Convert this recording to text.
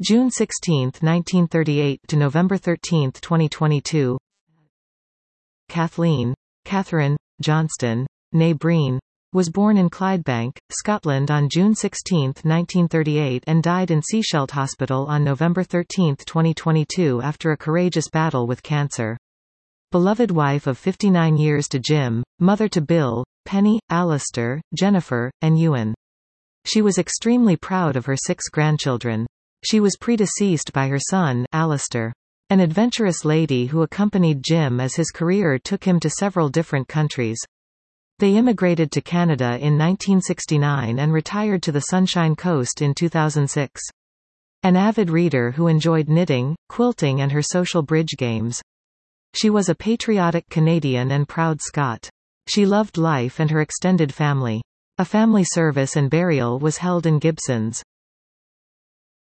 June 16, 1938 to November 13, 2022. Kathleen Catherine Johnston, née Breen, was born in Clydebank, Scotland on June 16, 1938 and died in Seashelt Hospital on November 13, 2022 after a courageous battle with cancer. Beloved wife of 59 years to Jim, mother to Bill, Penny, Alistair, Jennifer, and Ewan. She was extremely proud of her 6 grandchildren. She was predeceased by her son, Alistair. An adventurous lady who accompanied Jim as his career took him to several different countries. They immigrated to Canada in 1969 and retired to the Sunshine Coast in 2006. An avid reader who enjoyed knitting, quilting and her social bridge games. She was a patriotic Canadian and proud Scot. She loved life and her extended family. A family service and burial was held in Gibsons.